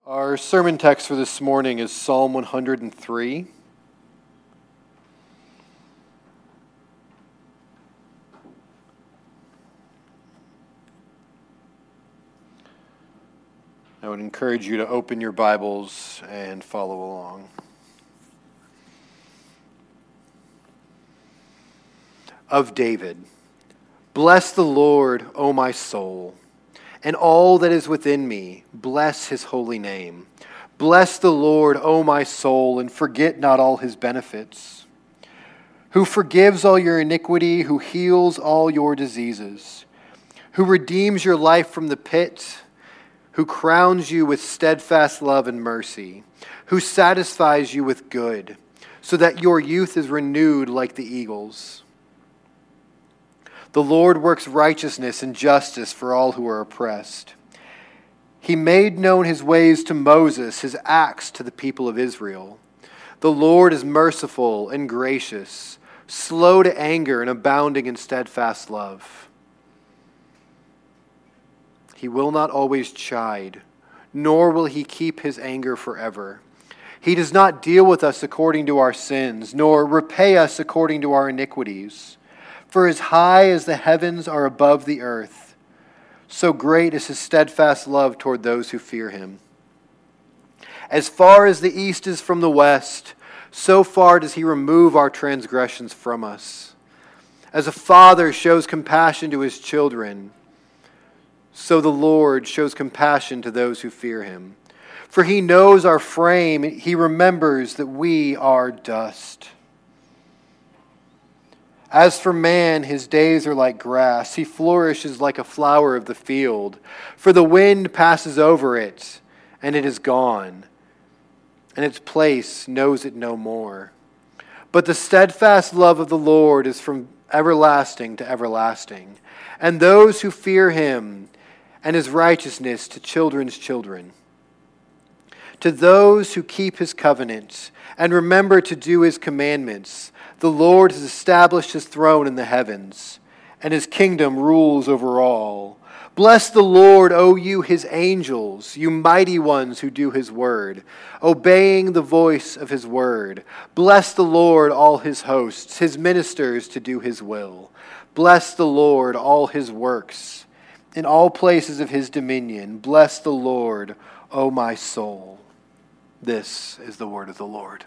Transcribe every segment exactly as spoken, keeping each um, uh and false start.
Our sermon text for this morning is Psalm one hundred three. I would encourage you to open your Bibles and follow along. Of David, bless the Lord, O my soul, and all that is within me, bless his holy name. Bless the Lord, O my soul, and forget not all his benefits. Who forgives all your iniquity, who heals all your diseases, who redeems your life from the pit, who crowns you with steadfast love and mercy, who satisfies you with good, so that your youth is renewed like the eagles. The Lord works righteousness and justice for all who are oppressed. He made known his ways to Moses, his acts to the people of Israel. The Lord is merciful and gracious, slow to anger and abounding in steadfast love. He will not always chide, nor will he keep his anger forever. He does not deal with us according to our sins, nor repay us according to our iniquities. For as high as the heavens are above the earth, so great is his steadfast love toward those who fear him. As far as the east is from the west, so far does he remove our transgressions from us. As a father shows compassion to his children, so the Lord shows compassion to those who fear him. For he knows our frame, he remembers that we are dust. As for man, his days are like grass. He flourishes like a flower of the field. For the wind passes over it, and it is gone, and its place knows it no more. But the steadfast love of the Lord is from everlasting to everlasting, and those who fear him, and his righteousness to children's children. To those who keep his covenant, and remember to do his commandments, the Lord has established his throne in the heavens, and his kingdom rules over all. Bless the Lord, O you his angels, you mighty ones who do his word, obeying the voice of his word. Bless the Lord, all his hosts, his ministers to do his will. Bless the Lord, all his works, in all places of his dominion. Bless the Lord, O my soul. This is the word of the Lord.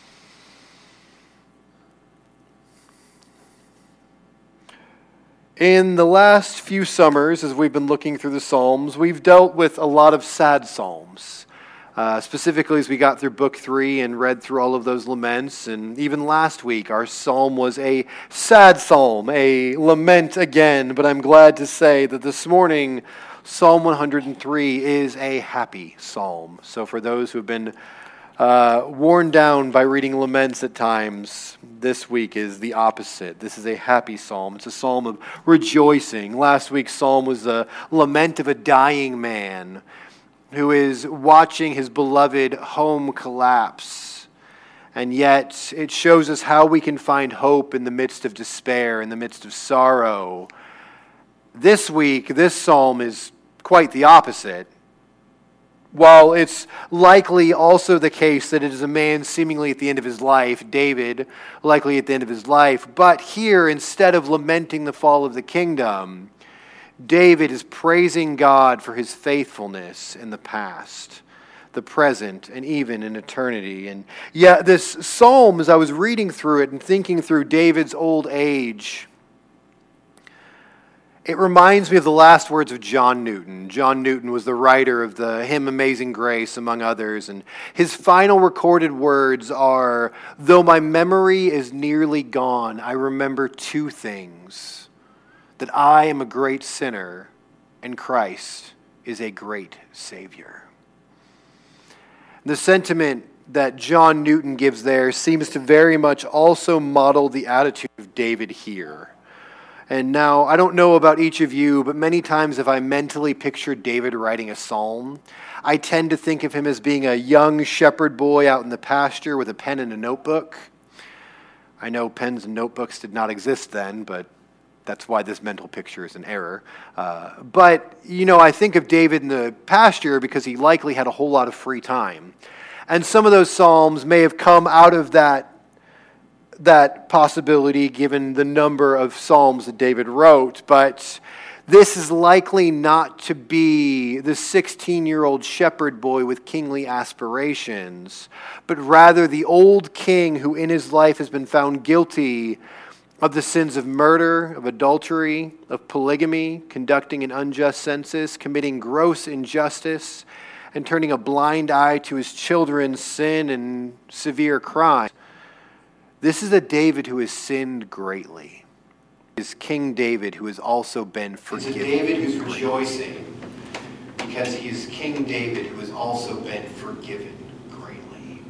In the last few summers, as we've been looking through the Psalms, we've dealt with a lot of sad psalms. Uh, specifically, as we got through Book three and read through all of those laments. And even last week, our psalm was a sad psalm, a lament again. But I'm glad to say that this morning, Psalm one hundred three is a happy psalm. So for those who have been uh, worn down by reading laments at times, this week is the opposite. This is a happy psalm. It's a psalm of rejoicing. Last week's psalm was a lament of a dying man who is watching his beloved home collapse. And yet it shows us how we can find hope in the midst of despair, in the midst of sorrow. This week, this psalm is quite the opposite. While it's likely also the case that it is a man seemingly at the end of his life, David, likely at the end of his life, but here, instead of lamenting the fall of the kingdom, David is praising God for his faithfulness in the past, the present, and even in eternity. And yet this psalm, as I was reading through it and thinking through David's old age, it reminds me of the last words of John Newton. John Newton was the writer of the hymn Amazing Grace, among others, and his final recorded words are, "Though my memory is nearly gone, I remember two things, that I am a great sinner, and Christ is a great Savior." The sentiment that John Newton gives there seems to very much also model the attitude of David here. And now, I don't know about each of you, but many times if I mentally picture David writing a psalm, I tend to think of him as being a young shepherd boy out in the pasture with a pen and a notebook. I know pens and notebooks did not exist then, but That's why this mental picture is an error. Uh, but, you know, I think of David in the pasture because he likely had a whole lot of free time. And some of those psalms may have come out of that, that possibility given the number of psalms that David wrote. But this is likely not to be the sixteen-year-old shepherd boy with kingly aspirations, but rather the old king who in his life has been found guilty of the sins of murder, of adultery, of polygamy, conducting an unjust census, committing gross injustice, and turning a blind eye to his children's sin and severe crime. This is a David who has sinned greatly. It is King David who has also been forgiven. It's a David who's rejoicing because he is King David who has also been forgiven greatly.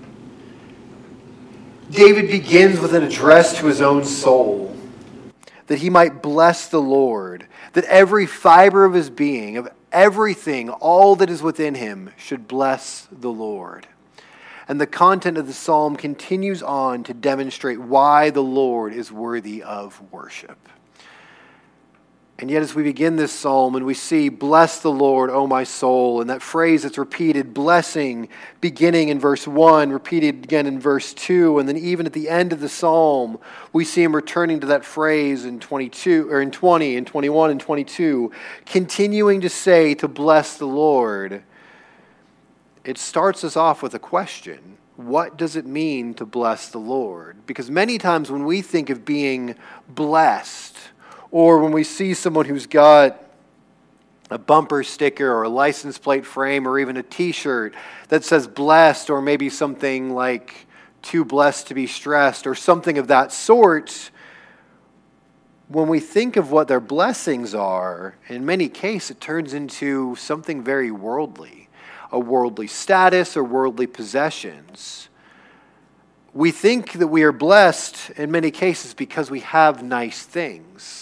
David begins with an address to his own soul, that he might bless the Lord, that every fiber of his being, of everything, all that is within him, should bless the Lord. And the content of the psalm continues on to demonstrate why the Lord is worthy of worship. And yet as we begin this psalm and we see, bless the Lord, O my soul, and that phrase that's repeated, blessing, beginning in verse one, repeated again in verse two, and then even at the end of the psalm, we see him returning to that phrase in twenty-two, or in twenty, and twenty-one, and twenty-two, continuing to say to bless the Lord. It starts us off with a question. What does it mean to bless the Lord? Because many times when we think of being blessed, or when we see someone who's got a bumper sticker or a license plate frame or even a t-shirt that says blessed, or maybe something like too blessed to be stressed or something of that sort, when we think of what their blessings are, in many cases it turns into something very worldly, a worldly status or worldly possessions. We think that we are blessed in many cases because we have nice things,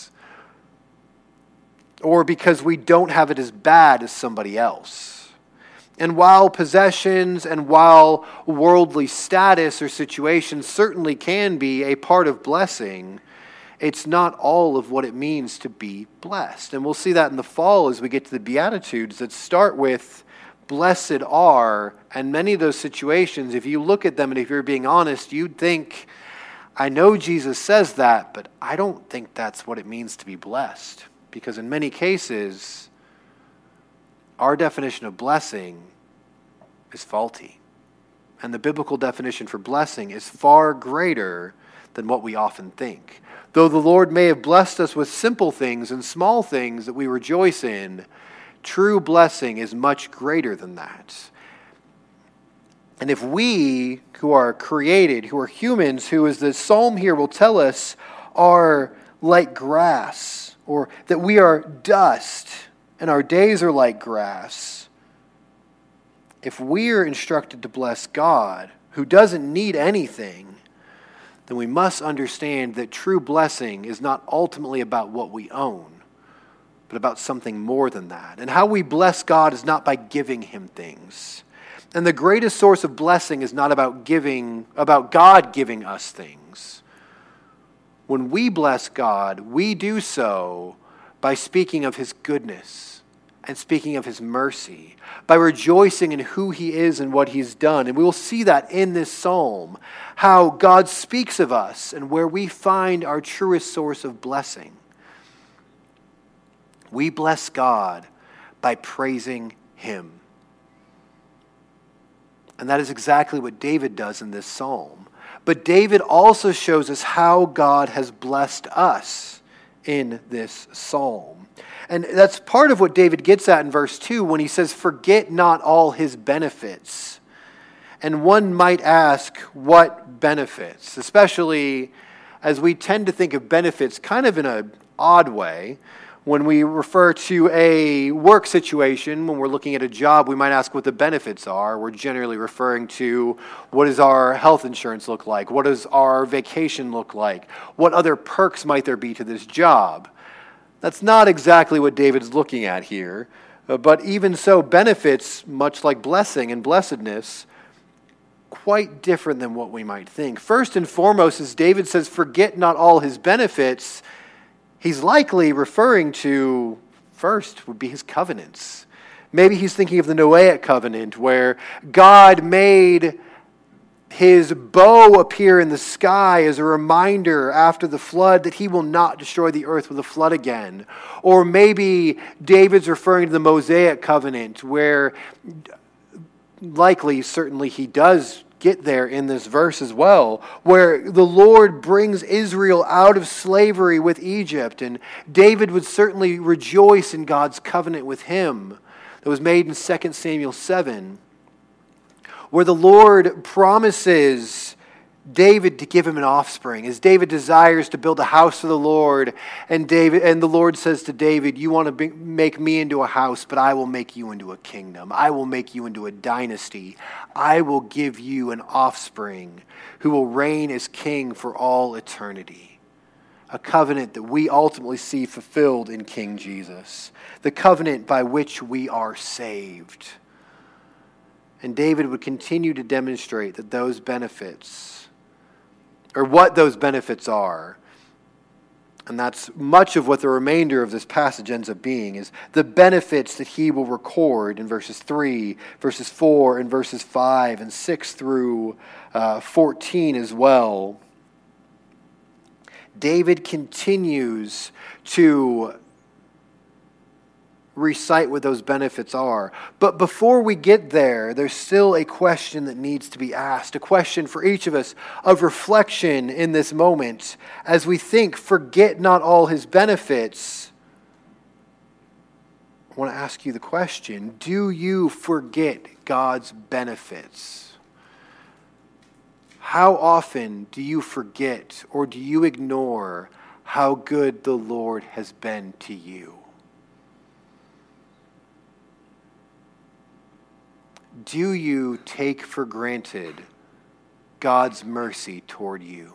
or because we don't have it as bad as somebody else. And while possessions and while worldly status or situations certainly can be a part of blessing, it's not all of what it means to be blessed. And we'll see that in the fall as we get to the Beatitudes that start with blessed are, and many of those situations, if you look at them and if you're being honest, you'd think, I know Jesus says that, but I don't think that's what it means to be blessed. Because in many cases, our definition of blessing is faulty. And the biblical definition for blessing is far greater than what we often think. Though the Lord may have blessed us with simple things and small things that we rejoice in, true blessing is much greater than that. And if we, who are created, who are humans, who, as the psalm here will tell us, are like grass, or that we are dust and our days are like grass, if we are instructed to bless God, who doesn't need anything, then we must understand that true blessing is not ultimately about what we own, but about something more than that. And how we bless God is not by giving him things. And the greatest source of blessing is not about giving, about God giving us things. When we bless God, we do so by speaking of his goodness and speaking of his mercy, by rejoicing in who he is and what he's done. And we will see that in this psalm, how God speaks of us and where we find our truest source of blessing. We bless God by praising him. And that is exactly what David does in this psalm. But David also shows us how God has blessed us in this psalm. And that's part of what David gets at in verse two when he says, forget not all his benefits. And one might ask, what benefits? Especially as we tend to think of benefits kind of in an odd way. When we refer to a work situation, when we're looking at a job, we might ask what the benefits are. We're generally referring to what does our health insurance look like? What does our vacation look like? What other perks might there be to this job? That's not exactly what David's looking at here. But even so, benefits, much like blessing and blessedness, quite different than what we might think. First and foremost, as David says, forget not all his benefits. he's likely referring to, first, would be his covenants. Maybe he's thinking of the Noahic covenant, where God made his bow appear in the sky as a reminder after the flood that he will not destroy the earth with a flood again. Or maybe David's referring to the Mosaic covenant, where likely, certainly he does get there in this verse as well, where the Lord brings Israel out of slavery with Egypt, and David would certainly rejoice in God's covenant with him that was made in Second Samuel seven, where the Lord promises David to give him an offspring, as David desires to build a house for the Lord, and David and the Lord says to David, you want to be, make me into a house, but I will make you into a kingdom. I will make you into a dynasty. I will give you an offspring who will reign as king for all eternity. A covenant that we ultimately see fulfilled in King Jesus. The covenant by which we are saved. And David would continue to demonstrate that those benefits, or what those benefits are, and that's much of what the remainder of this passage ends up being, is the benefits that he will record in verses three, verses four, and verses five, and six through uh, fourteen as well. David continues to recite what those benefits are. But before we get there, there's still a question that needs to be asked, a question for each of us of reflection in this moment. As we think, forget not all his benefits, I want to ask you the question, do you forget God's benefits? How often do you forget or do you ignore how good the Lord has been to you? Do you take for granted God's mercy toward you?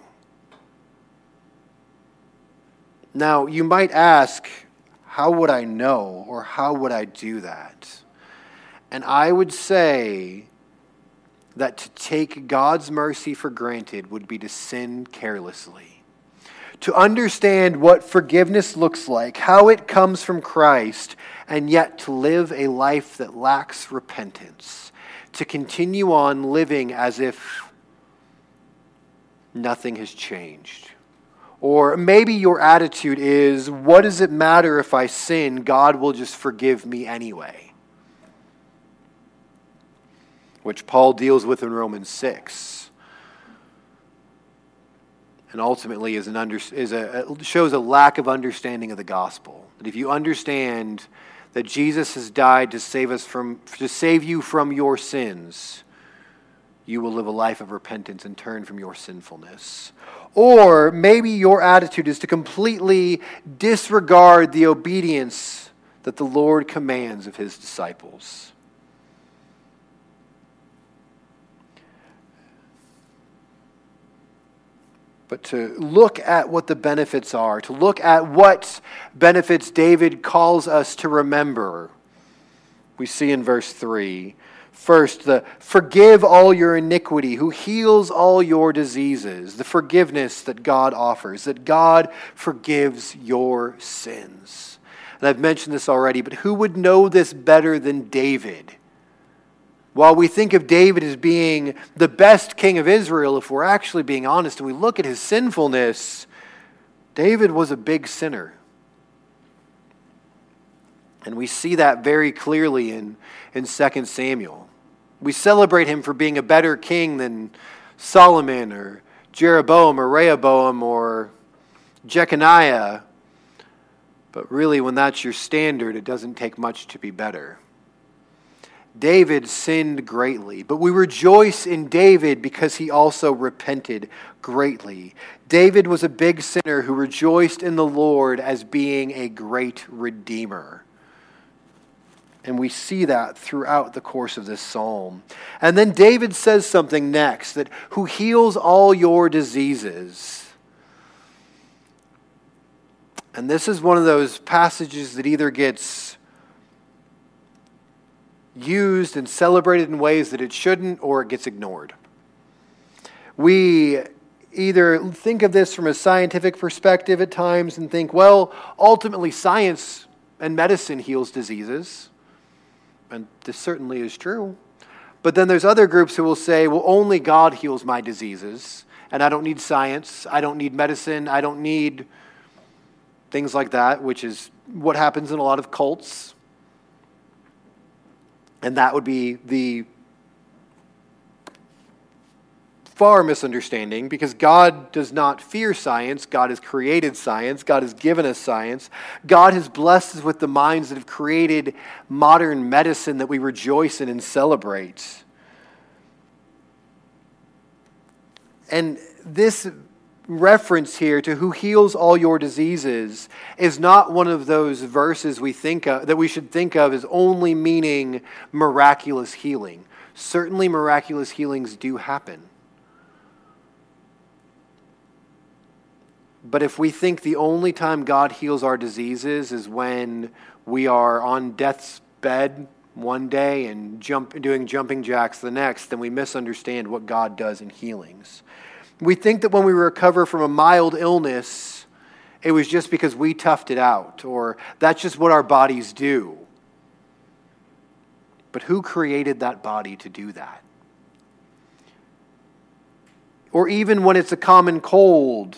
Now, you might ask, how would I know, or how would I do that? And I would say that to take God's mercy for granted would be to sin carelessly. To understand what forgiveness looks like, how it comes from Christ, and yet to live a life that lacks repentance. To continue on living as if nothing has changed. Or maybe your attitude is, what does it matter if I sin? God will just forgive me anyway. Which Paul deals with in Romans six. And ultimately is an under, is a, shows a lack of understanding of the gospel. That if you understand that Jesus has died to save us from, to save you from your sins, you will live a life of repentance and turn from your sinfulness. Or maybe your attitude is to completely disregard the obedience that the Lord commands of his disciples. But to look at what the benefits are, to look at what benefits David calls us to remember, we see in verse three. First, the forgive all your iniquity, who heals all your diseases, the forgiveness that God offers, that God forgives your sins. And I've mentioned this already, but who would know this better than David? While we think of David as being the best king of Israel, if we're actually being honest and we look at his sinfulness, David was a big sinner. And we see that very clearly in, in Second Samuel. We celebrate him for being a better king than Solomon or Jeroboam or Rehoboam or Jeconiah. But really, when that's your standard, it doesn't take much to be better. David sinned greatly, but we rejoice in David because he also repented greatly. David was a big sinner who rejoiced in the Lord as being a great redeemer. And we see that throughout the course of this psalm. And then David says something next, that who heals all your diseases. And this is one of those passages that either gets used and celebrated in ways that it shouldn't, or it gets ignored. We either think of this from a scientific perspective at times and think, well, ultimately science and medicine heals diseases. And this certainly is true. But then there's other groups who will say, well, only God heals my diseases. And I don't need science. I don't need medicine. I don't need things like that, which is what happens in a lot of cults. And that would be the far misunderstanding, because God does not fear science. God has created science. God has given us science. God has blessed us with the minds that have created modern medicine that we rejoice in and celebrate. And this reference here to who heals all your diseases is not one of those verses we think of, that we should think of as only meaning miraculous healing. Certainly miraculous healings do happen. But if we think the only time God heals our diseases is when we are on death's bed one day and jump, doing jumping jacks the next, then we misunderstand what God does in healings. We think that when we recover from a mild illness, it was just because we toughed it out, or that's just what our bodies do. But who created that body to do that? Or even when it's a common cold,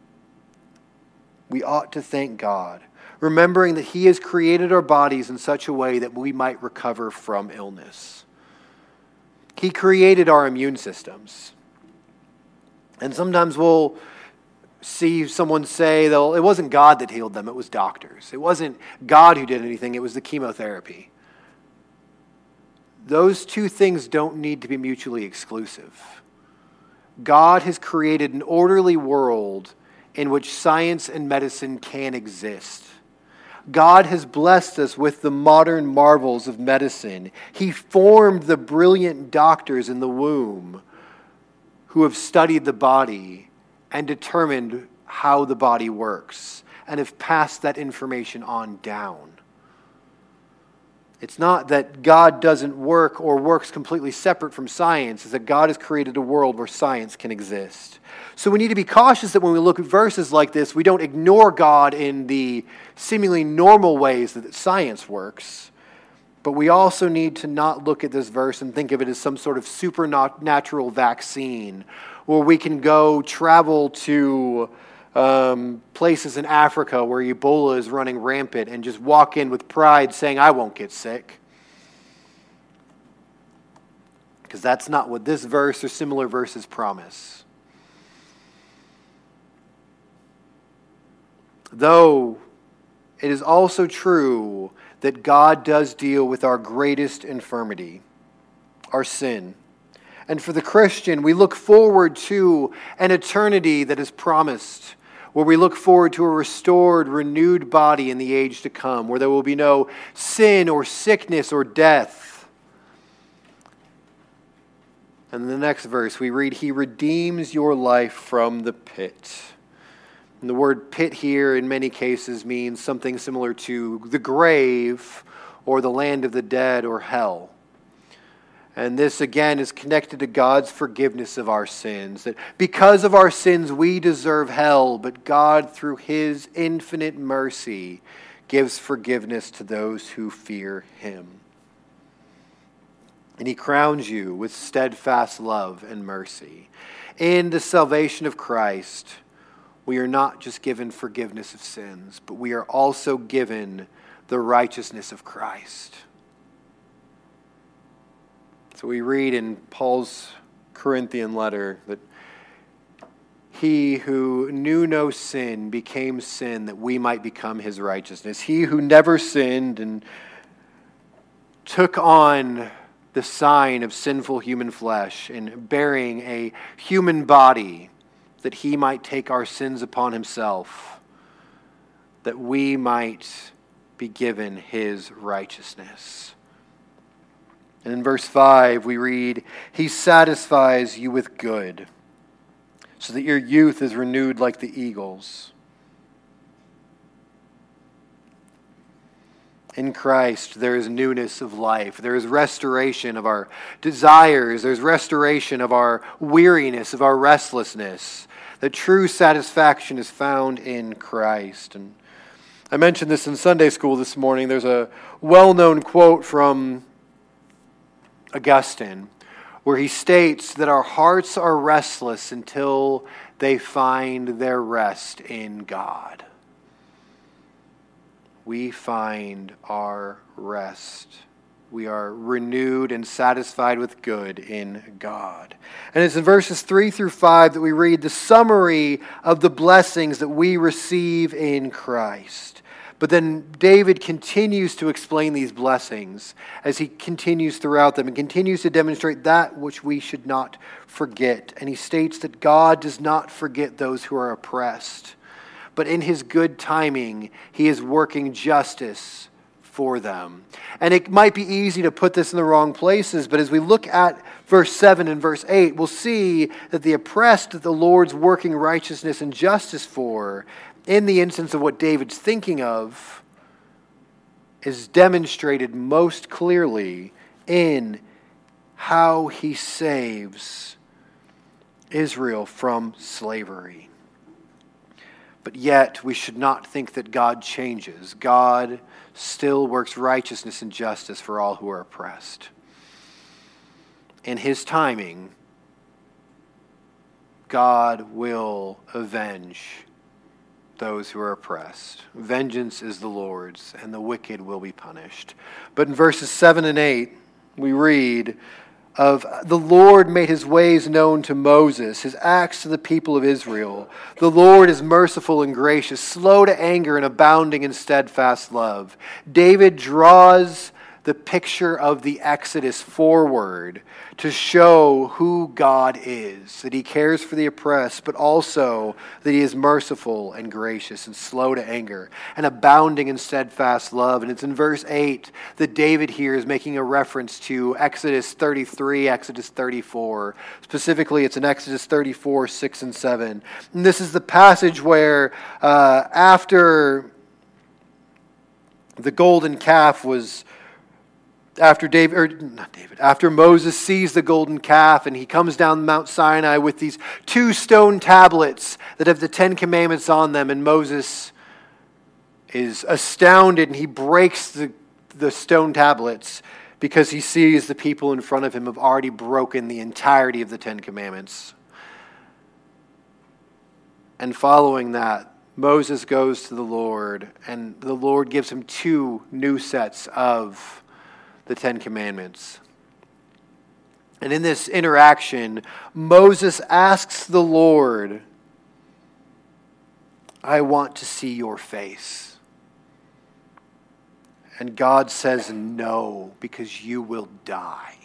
we ought to thank God, remembering that He has created our bodies in such a way that we might recover from illness. He created our immune systems. And sometimes we'll see someone say, it wasn't God that healed them, it was doctors. It wasn't God who did anything, it was the chemotherapy. Those two things don't need to be mutually exclusive. God has created an orderly world in which science and medicine can exist. God has blessed us with the modern marvels of medicine. He formed the brilliant doctors in the womb who have studied the body and determined how the body works and have passed that information on down. It's not that God doesn't work or works completely separate from science. It's that God has created a world where science can exist. So we need to be cautious that when we look at verses like this, we don't ignore God in the seemingly normal ways that science works. But we also need to not look at this verse and think of it as some sort of supernatural vaccine where we can go travel to um, places in Africa where Ebola is running rampant and just walk in with pride saying, I won't get sick. Because that's not what this verse or similar verses promise. Though it is also true that God does deal with our greatest infirmity, our sin. And for the Christian, we look forward to an eternity that is promised, where we look forward to a restored, renewed body in the age to come, where there will be no sin or sickness or death. And in the next verse, we read, He redeems your life from the pit. And the word pit here in many cases means something similar to the grave or the land of the dead or hell. And this again is connected to God's forgiveness of our sins. That because of our sins we deserve hell, but God through His infinite mercy gives forgiveness to those who fear Him. And He crowns you with steadfast love and mercy. In the salvation of Christ, we are not just given forgiveness of sins, but we are also given the righteousness of Christ. So we read in Paul's Corinthian letter that He who knew no sin became sin that we might become His righteousness. He who never sinned and took on the sign of sinful human flesh and bearing a human body, that He might take our sins upon Himself, that we might be given His righteousness. And in verse five we read, He satisfies you with good, so that your youth is renewed like the eagles. In Christ, there is newness of life. There is restoration of our desires. There's restoration of our weariness, of our restlessness. that true satisfaction is found in Christ. And I mentioned this in Sunday school this morning. There's a well-known quote from Augustine where he states that our hearts are restless until they find their rest in God. We find our rest. We are renewed and satisfied with good in God. And it's in verses three through five that we read the summary of the blessings that we receive in Christ. But then David continues to explain these blessings as he continues throughout them and continues to demonstrate that which we should not forget. And he states that God does not forget those who are oppressed, but in his good timing, he is working justice for them. And it might be easy to put this in the wrong places, but as we look at verse seven and verse eight, we'll see that the oppressed that the Lord's working righteousness and justice for, in the instance of what David's thinking of, is demonstrated most clearly in how he saves Israel from slavery. But yet, we should not think that God changes. God still works righteousness and justice for all who are oppressed. In his timing, God will avenge those who are oppressed. Vengeance is the Lord's, and the wicked will be punished. But in verses seven and eight, we read of the Lord made his ways known to Moses, his acts to the people of Israel. The Lord is merciful and gracious, slow to anger and abounding in steadfast love. David draws the picture of the Exodus forward to show who God is, that he cares for the oppressed, but also that he is merciful and gracious and slow to anger and abounding in steadfast love. And it's in verse eight that David here is making a reference to Exodus thirty-three, Exodus thirty-four. Specifically, it's in Exodus thirty-four, six and seven. And this is the passage where uh, after the golden calf was After David, or not David, after Moses sees the golden calf and he comes down Mount Sinai with these two stone tablets that have the Ten Commandments on them, and Moses is astounded and he breaks the, the stone tablets because he sees the people in front of him have already broken the entirety of the Ten Commandments. And following that, Moses goes to the Lord, and the Lord gives him two new sets of the Ten Commandments. And in this interaction, Moses asks the Lord, I want to see your face. And God says no, because you will die.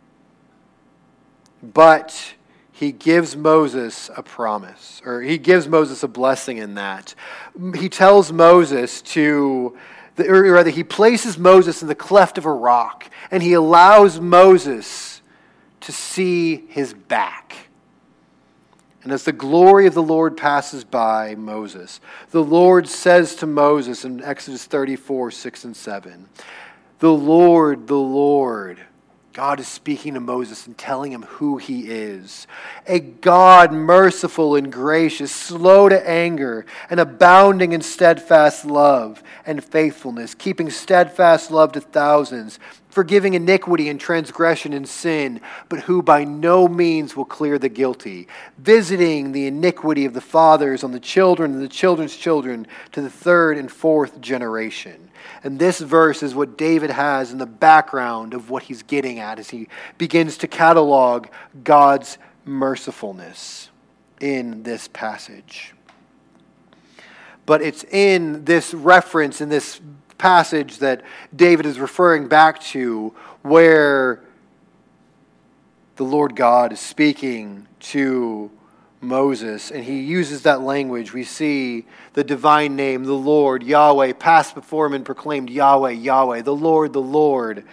But he gives Moses a promise, or he gives Moses a blessing in that. He tells Moses to Or rather, he places Moses in the cleft of a rock, and he allows Moses to see his back. And as the glory of the Lord passes by Moses, the Lord says to Moses in Exodus thirty-four, six and seven, the Lord, the Lord, God is speaking to Moses and telling him who he is. A God merciful and gracious, slow to anger, and abounding in steadfast love and faithfulness, keeping steadfast love to thousands, forgiving iniquity and transgression and sin, but who by no means will clear the guilty, visiting the iniquity of the fathers on the children and the children's children to the third and fourth generation. And this verse is what David has in the background of what he's getting at as he begins to catalog God's mercifulness in this passage. But it's in this reference, in this passage that David is referring back to, where the Lord God is speaking to Moses, and he uses that language. We see the divine name, the Lord, Yahweh, passed before him and proclaimed Yahweh, Yahweh, the Lord, the Lord.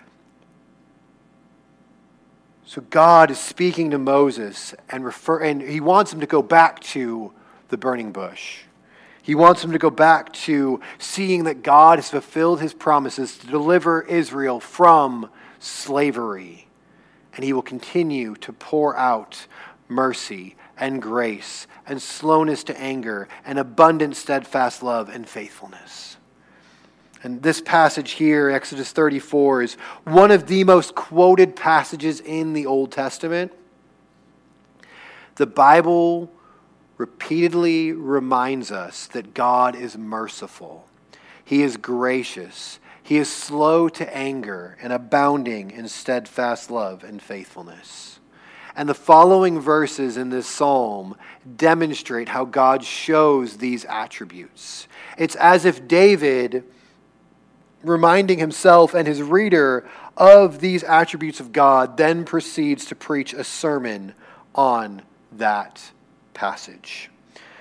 So God is speaking to Moses and refer, and he wants him to go back to the burning bush. He wants him to go back to seeing that God has fulfilled his promises to deliver Israel from slavery. And he will continue to pour out mercy and grace and slowness to anger and abundant steadfast love and faithfulness. And this passage here, Exodus thirty-four, is one of the most quoted passages in the Old Testament. The Bible repeatedly reminds us that God is merciful. He is gracious. He is slow to anger and abounding in steadfast love and faithfulness. And the following verses in this psalm demonstrate how God shows these attributes. It's as if David, reminding himself and his reader of these attributes of God, then proceeds to preach a sermon on that passage.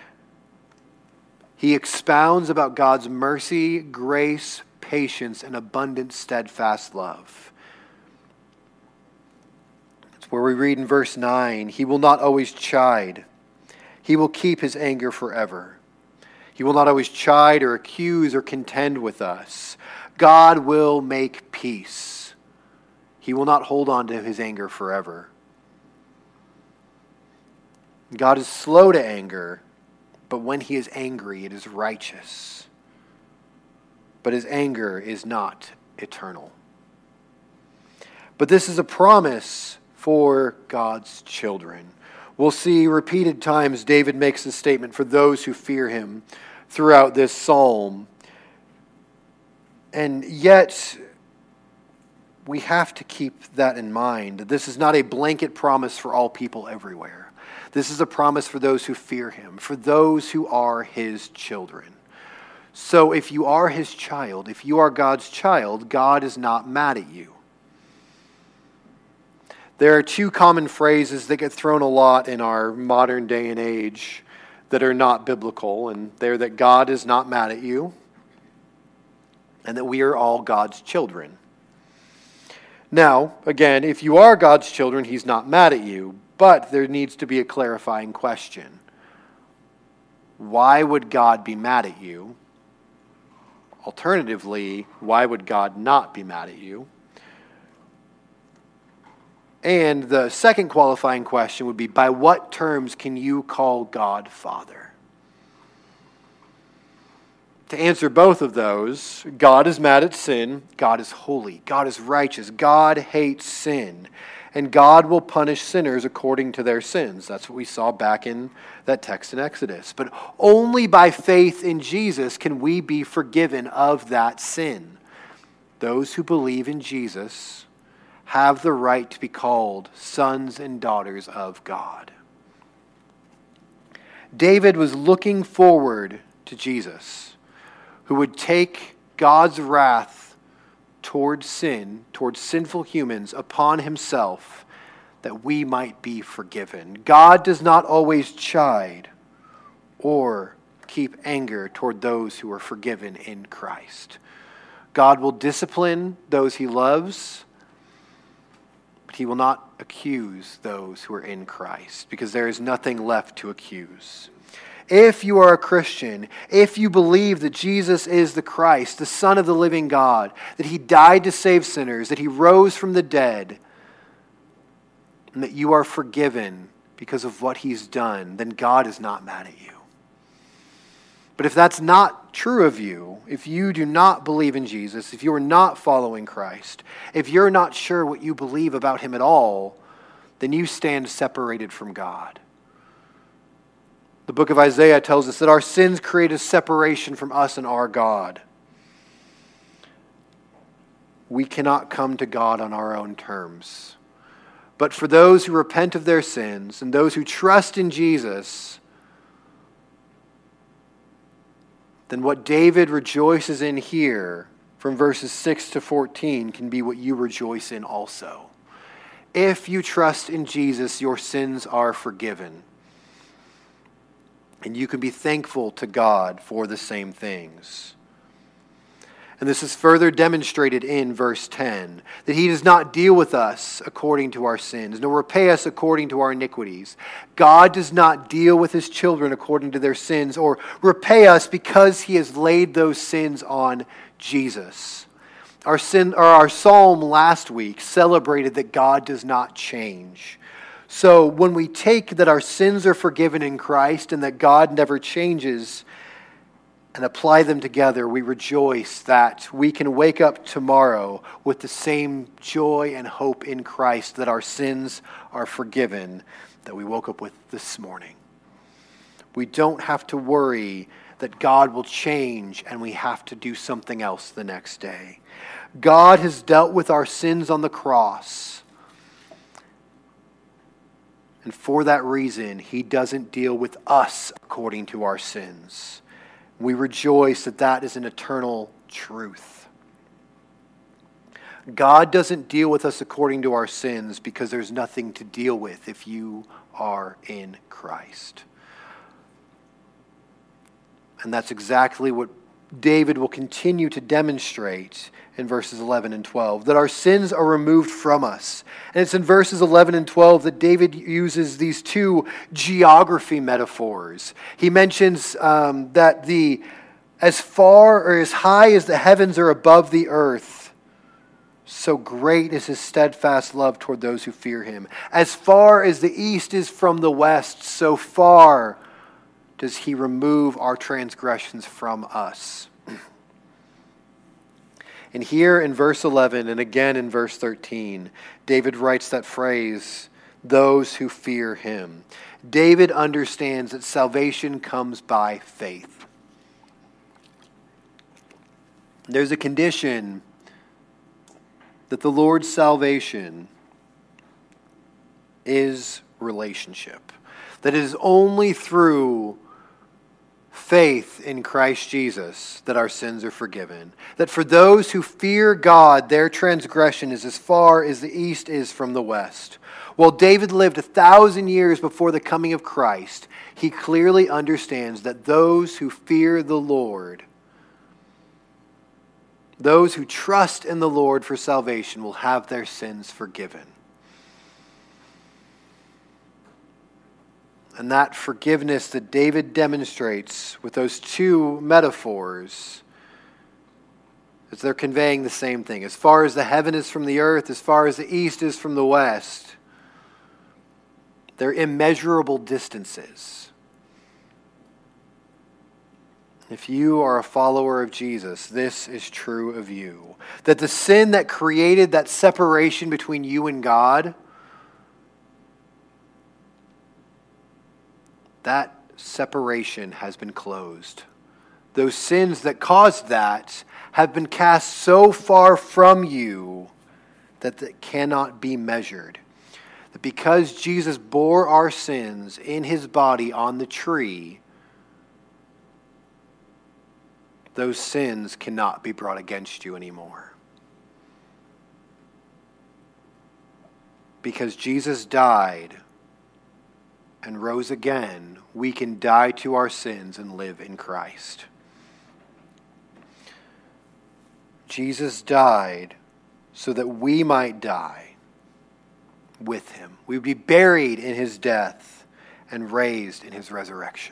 He expounds about God's mercy, grace, patience, and abundant steadfast love. It's where we read in verse nine, he will not always chide. He will keep his anger forever. He will not always chide or accuse or contend with us. God will make peace. He will not hold on to his anger forever. God is slow to anger, but when he is angry, it is righteous. But his anger is not eternal. But this is a promise for God's children. We'll see repeated times David makes this statement for those who fear him throughout this psalm. And yet, we have to keep that in mind. This is not a blanket promise for all people everywhere. This is a promise for those who fear him, for those who are his children. So if you are his child, if you are God's child, God is not mad at you. There are two common phrases that get thrown a lot in our modern day and age that are not biblical, and they're that God is not mad at you, and that we are all God's children. Now, again, if you are God's children, he's not mad at you, but there needs to be a clarifying question. Why would God be mad at you? Alternatively, why would God not be mad at you? And the second qualifying question would be, by what terms can you call God Father? To answer both of those, God is mad at sin, God is holy, God is righteous, God hates sin, and God will punish sinners according to their sins. That's what we saw back in that text in Exodus. But only by faith in Jesus can we be forgiven of that sin. Those who believe in Jesus have the right to be called sons and daughters of God. David was looking forward to Jesus, who would take God's wrath towards sin, towards sinful humans, upon himself, that we might be forgiven. God does not always chide or keep anger toward those who are forgiven in Christ. God will discipline those he loves, but he will not accuse those who are in Christ, because there is nothing left to accuse. If you are a Christian, if you believe that Jesus is the Christ, the Son of the living God, that he died to save sinners, that he rose from the dead, and that you are forgiven because of what he's done, then God is not mad at you. But if that's not true of you, if you do not believe in Jesus, if you are not following Christ, if you're not sure what you believe about him at all, then you stand separated from God. The book of Isaiah tells us that our sins create a separation from us and our God. We cannot come to God on our own terms. But for those who repent of their sins and those who trust in Jesus, then what David rejoices in here from verses six to fourteen can be what you rejoice in also. If you trust in Jesus, your sins are forgiven. And you can be thankful to God for the same things. And this is further demonstrated in verse ten, that he does not deal with us according to our sins, nor repay us according to our iniquities. God does not deal with his children according to their sins, or repay us because he has laid those sins on Jesus. Our sin, or our psalm last week celebrated that God does not change. So when we take that our sins are forgiven in Christ and that God never changes and apply them together, we rejoice that we can wake up tomorrow with the same joy and hope in Christ that our sins are forgiven that we woke up with this morning. We don't have to worry that God will change and we have to do something else the next day. God has dealt with our sins on the cross. And for that reason, he doesn't deal with us according to our sins. We rejoice that that is an eternal truth. God doesn't deal with us according to our sins because there's nothing to deal with if you are in Christ. And that's exactly what David will continue to demonstrate in verses eleven and twelve, that our sins are removed from us. And it's in verses eleven and twelve that David uses these two geography metaphors. He mentions um, that the as far or as high as the heavens are above the earth, so great is his steadfast love toward those who fear him. As far as the east is from the west, so far does he remove our transgressions from us. And here in verse eleven and again in verse thirteen, David writes that phrase, those who fear him. David understands that salvation comes by faith. There's a condition that the Lord's salvation is relationship. That it is only through faith in Christ Jesus that our sins are forgiven. That for those who fear God, their transgression is as far as the east is from the west. While David lived a thousand years before the coming of Christ, he clearly understands that those who fear the Lord, those who trust in the Lord for salvation, will have their sins forgiven. And that forgiveness that David demonstrates with those two metaphors, as they're conveying the same thing. As far as the heaven is from the earth, as far as the east is from the west, they're immeasurable distances. If you are a follower of Jesus, this is true of you. That the sin that created that separation between you and God, that separation has been closed. Those sins that caused that have been cast so far from you that it cannot be measured. That because Jesus bore our sins in his body on the tree, those sins cannot be brought against you anymore. Because Jesus died and rose again, we can die to our sins and live in Christ. Jesus died so that we might die with him. We would be buried in his death and raised in his resurrection.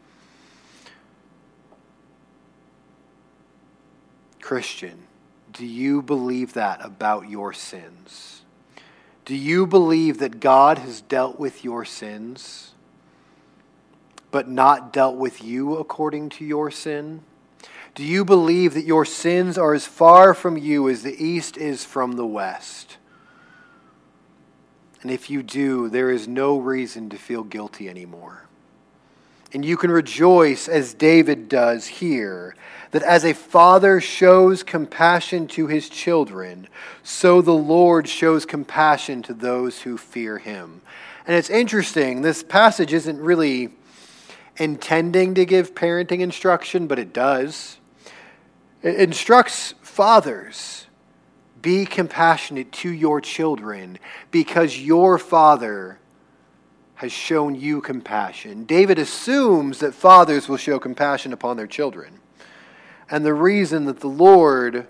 Christian, do you believe that about your sins? Do you believe that God has dealt with your sins, but not dealt with you according to your sin? Do you believe that your sins are as far from you as the east is from the west? And if you do, there is no reason to feel guilty anymore. And you can rejoice, as David does here, that as a father shows compassion to his children, so the Lord shows compassion to those who fear him. And it's interesting, this passage isn't really intending to give parenting instruction, but it does. It instructs fathers, be compassionate to your children because your father has shown you compassion. David assumes that fathers will show compassion upon their children. And the reason that the Lord,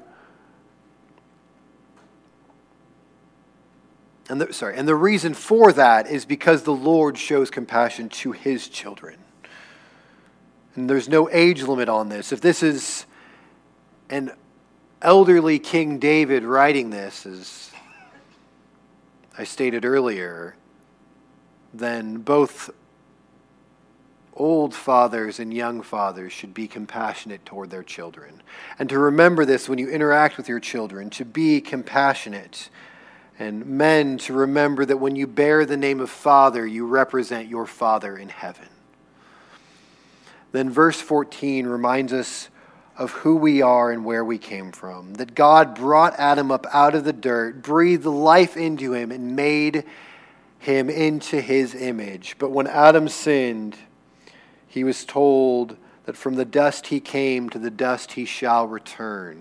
and the, sorry, and the reason for that is because the Lord shows compassion to his children. And there's no age limit on this. If this is an elderly King David writing this, as I stated earlier, then both old fathers and young fathers should be compassionate toward their children. And to remember this when you interact with your children, to be compassionate. And men, to remember that when you bear the name of Father, you represent your Father in heaven. Then verse fourteen reminds us of who we are and where we came from. That God brought Adam up out of the dirt, breathed life into him, and made him into his image. But when Adam sinned, he was told that from the dust he came, to the dust he shall return.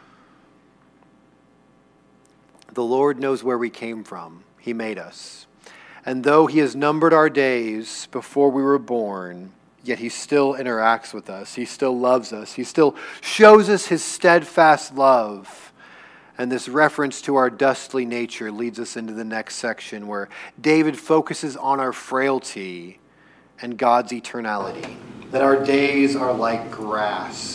The Lord knows where we came from. He made us. And though he has numbered our days before we were born, yet he still interacts with us. He still loves us. He still shows us his steadfast love. And this reference to our dustly nature leads us into the next section where David focuses on our frailty and God's eternality. That our days are like grass.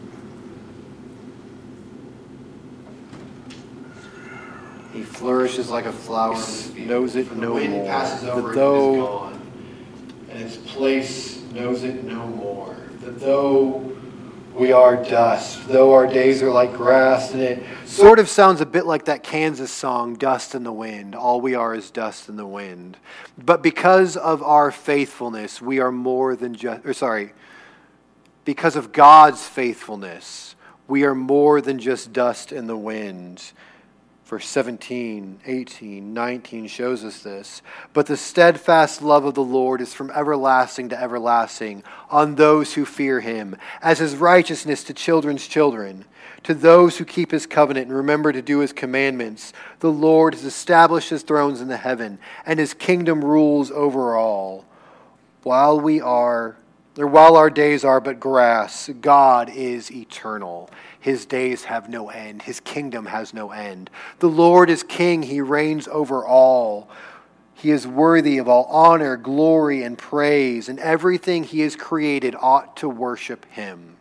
He flourishes like a flower, knows it no more. The wind passes over, it is gone, and its place knows it no more. That though we are dust, though our days are like grass, and it sort of sounds a bit like that Kansas song, Dust in the Wind. All we are is dust in the wind. But because of our faithfulness, we are more than just, or sorry, because of God's faithfulness, we are more than just dust in the wind. Verse seventeen, eighteen, nineteen shows us this. But the steadfast love of the Lord is from everlasting to everlasting on those who fear him, as his righteousness to children's children, to those who keep his covenant and remember to do his commandments. The Lord has established his thrones in the heaven, and his kingdom rules over all. While we are, or while our days are but grass, God is eternal. His days have no end. His kingdom has no end. The Lord is king. He reigns over all. He is worthy of all honor, glory, and praise, and everything he has created ought to worship him.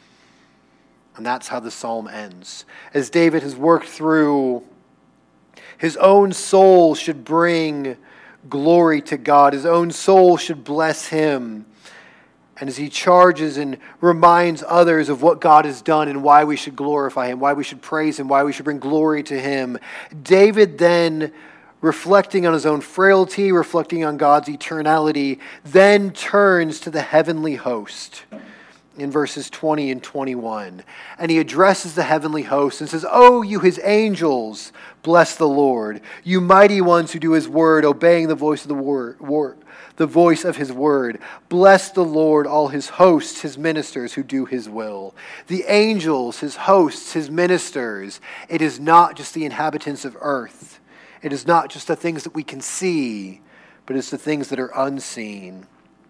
And that's how the psalm ends. As David has worked through, his own soul should bring glory to God. His own soul should bless him. And as he charges and reminds others of what God has done and why we should glorify him, why we should praise him, why we should bring glory to him, David then, reflecting on his own frailty, reflecting on God's eternality, then turns to the heavenly host in verses twenty and twenty-one. And he addresses the heavenly host and says, "Oh, you his angels, bless the Lord. You mighty ones who do his word, obeying the voice of the word, word the voice of his word. Bless the Lord, all his hosts, his ministers who do his will." The angels, his hosts, his ministers, it is not just the inhabitants of earth. It is not just the things that we can see, but it's the things that are unseen.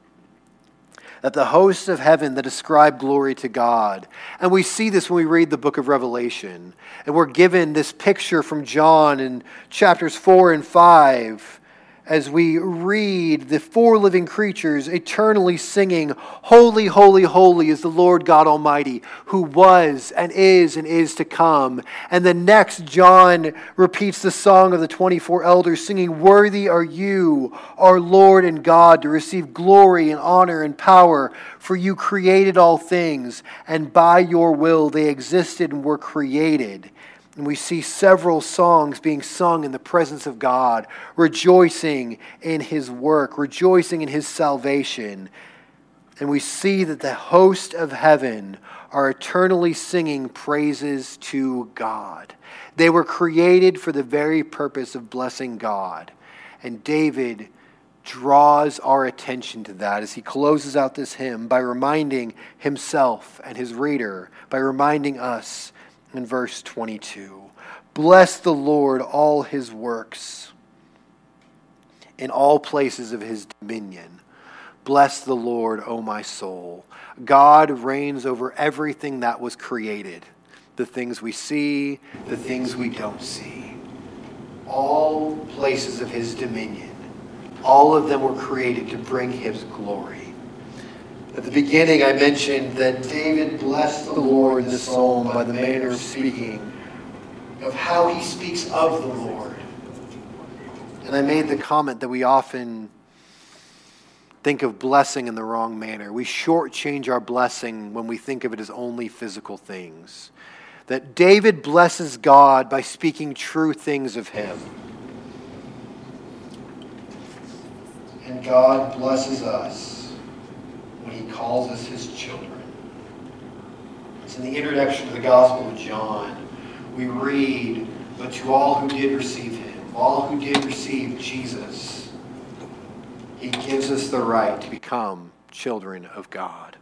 That the hosts of heaven that ascribe glory to God. And we see this when we read the book of Revelation. And we're given this picture from John in chapters four and five as we read the four living creatures eternally singing, "Holy, holy, holy is the Lord God Almighty, who was and is and is to come." And then next, John repeats the song of the twenty-four elders singing, "Worthy are you, our Lord and God, to receive glory and honor and power, for you created all things, and by your will they existed and were created." And we see several songs being sung in the presence of God, rejoicing in his work, rejoicing in his salvation. And we see that the host of heaven are eternally singing praises to God. They were created for the very purpose of blessing God. And David draws our attention to that as he closes out this hymn by reminding himself and his reader, by reminding us in verse twenty-two. "Bless the Lord, all his works, in all places of his dominion. Bless the Lord, O my soul." God reigns over everything that was created. The things we see, the things we don't see. All places of his dominion. All of them were created to bring his glory. At the beginning, I mentioned that David blessed the Lord in this psalm by the manner of speaking, of how he speaks of the Lord. And I made the comment that we often think of blessing in the wrong manner. We shortchange our blessing when we think of it as only physical things. That David blesses God by speaking true things of him. And God blesses us when he calls us his children. It's in the introduction to the Gospel of John. We read, "But to all who did receive him, all who did receive Jesus, he gives us the right to become children of God."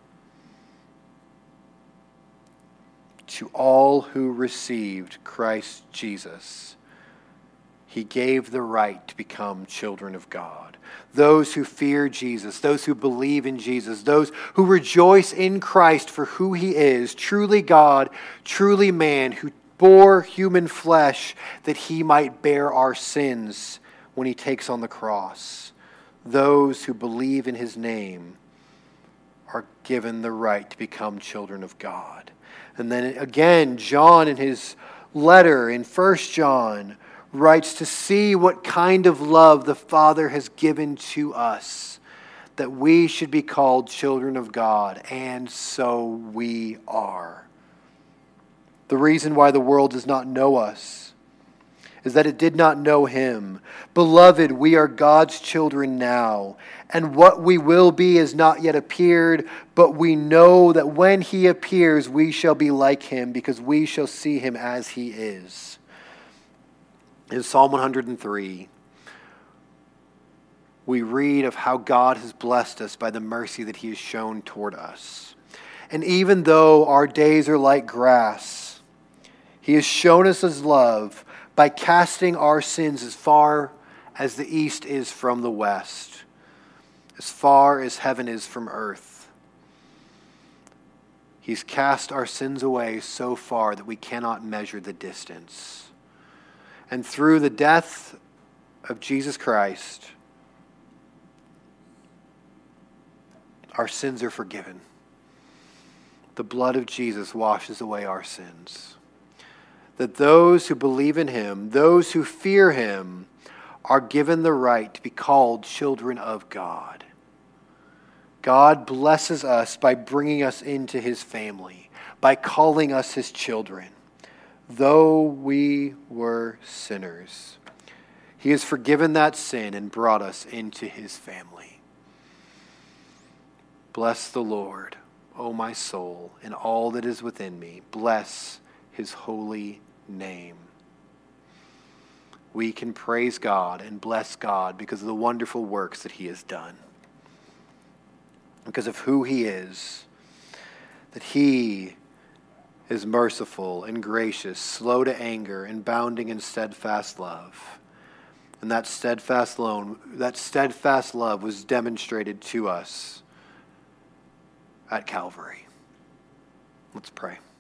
To all who received Christ Jesus, he gave the right to become children of God. Those who fear Jesus, those who believe in Jesus, those who rejoice in Christ for who he is, truly God, truly man, who bore human flesh that he might bear our sins when he takes on the cross. Those who believe in his name are given the right to become children of God. And then again, John in his letter in First John writes to see what kind of love the Father has given to us, that we should be called children of God, and so we are. The reason why the world does not know us is that it did not know him. Beloved, we are God's children now, and what we will be has not yet appeared, but we know that when he appears, we shall be like him, because we shall see him as he is. In Psalm one hundred three, we read of how God has blessed us by the mercy that he has shown toward us. And even though our days are like grass, he has shown us his love by casting our sins as far as the east is from the west, as far as heaven is from earth. He's cast our sins away so far that we cannot measure the distance. And through the death of Jesus Christ, our sins are forgiven. The blood of Jesus washes away our sins. That those who believe in him, those who fear him, are given the right to be called children of God. God blesses us by bringing us into his family, by calling us his children. Though we were sinners, he has forgiven that sin and brought us into his family. Bless the Lord, O my soul, and all that is within me. Bless his holy name. We can praise God and bless God because of the wonderful works that he has done. Because of who he is. That he is merciful and gracious, slow to anger, and abounding in steadfast love. And that steadfast love, that steadfast love was demonstrated to us at Calvary. Let's pray.